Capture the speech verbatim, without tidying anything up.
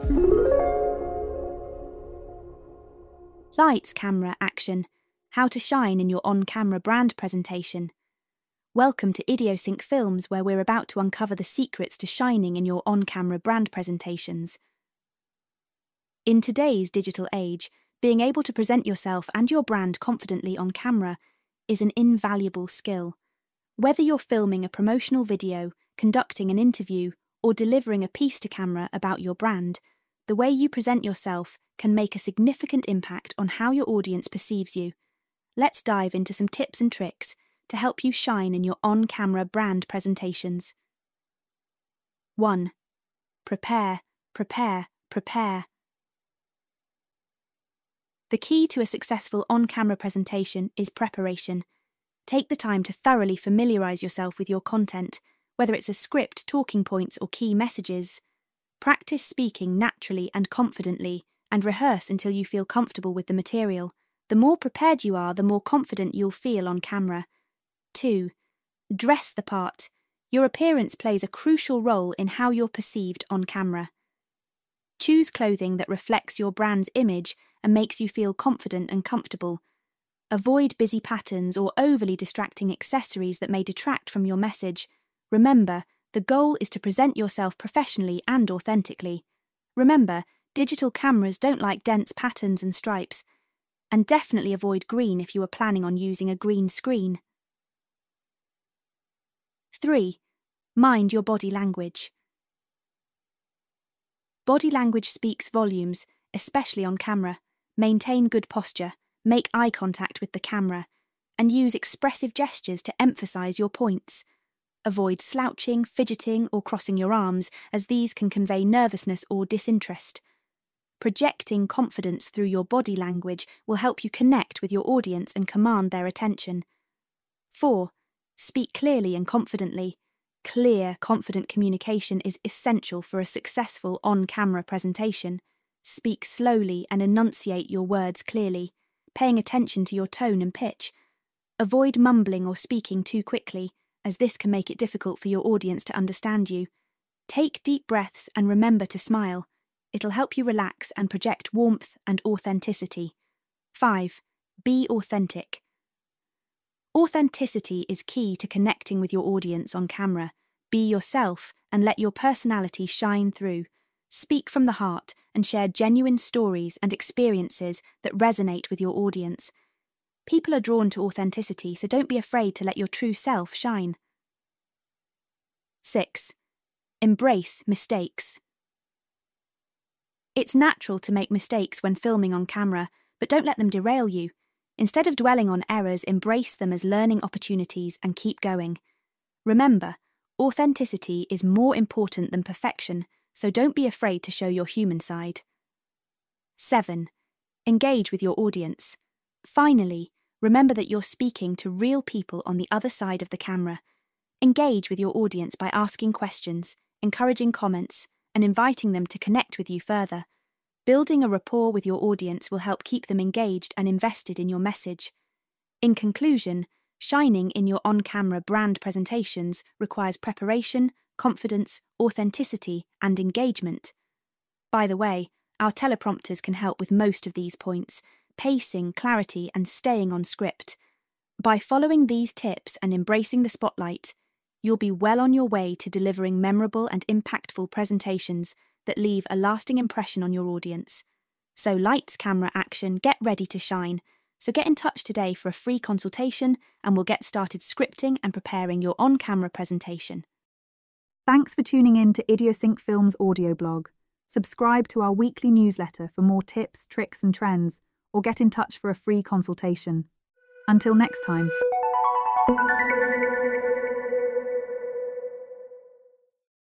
Lights, camera, action. How to shine in your on-camera brand presentation. Welcome to IdeoSync Films, where we're about to uncover the secrets to shining in your on-camera brand presentations. In today's digital age, being able to present yourself and your brand confidently on camera is an invaluable skill. Whether you're filming a promotional video, conducting an interview, or delivering a piece to camera about your brand, the way you present yourself can make a significant impact on how your audience perceives you. Let's dive into some tips and tricks to help you shine in your on-camera brand presentations. one. Prepare, prepare, prepare. The key to a successful on-camera presentation is preparation. Take the time to thoroughly familiarize yourself with your content, whether it's a script, talking points, or key messages. Practice speaking naturally and confidently, and rehearse until you feel comfortable with the material. The more prepared you are, the more confident you'll feel on camera. two. Dress the part. Your appearance plays a crucial role in how you're perceived on camera. Choose clothing that reflects your brand's image and makes you feel confident and comfortable. Avoid busy patterns or overly distracting accessories that may detract from your message. Remember, the goal is to present yourself professionally and authentically. Remember, digital cameras don't like dense patterns and stripes. And definitely avoid green if you are planning on using a green screen. three. Mind your body language. Body language speaks volumes, especially on camera. Maintain good posture, make eye contact with the camera, and use expressive gestures to emphasize your points. Avoid slouching, fidgeting, or crossing your arms, as these can convey nervousness or disinterest. Projecting confidence through your body language will help you connect with your audience and command their attention. four. Speak clearly and confidently. Clear, confident communication is essential for a successful on-camera presentation. Speak slowly and enunciate your words clearly, paying attention to your tone and pitch. Avoid mumbling or speaking too quickly, as this can make it difficult for your audience to understand you. Take deep breaths and remember to smile. It'll help you relax and project warmth and authenticity. five. Be authentic. Authenticity is key to connecting with your audience on camera. Be yourself and let your personality shine through. Speak from the heart and share genuine stories and experiences that resonate with your audience. People are drawn to authenticity, so don't be afraid to let your true self shine. six. Embrace mistakes. It's natural to make mistakes when filming on camera, but don't let them derail you. Instead of dwelling on errors, embrace them as learning opportunities and keep going. Remember, authenticity is more important than perfection, so don't be afraid to show your human side. seven. Engage with your audience. Finally, remember that you're speaking to real people on the other side of the camera. Engage with your audience by asking questions, encouraging comments, and inviting them to connect with you further. Building a rapport with your audience will help keep them engaged and invested in your message. In conclusion, shining in your on-camera brand presentations requires preparation, confidence, authenticity, and engagement. By the way, our teleprompters can help with most of these points: pacing, clarity, and staying on script. By following these tips and embracing the spotlight, you'll be well on your way to delivering memorable and impactful presentations that leave a lasting impression on your audience. So lights, camera, action, get ready to shine. So get in touch today for a free consultation and we'll get started scripting and preparing your on-camera presentation. Thanks for tuning in to IdeoSync Films audio blog. Subscribe to our weekly newsletter for more tips, tricks and trends, or get in touch for a free consultation. Until next time.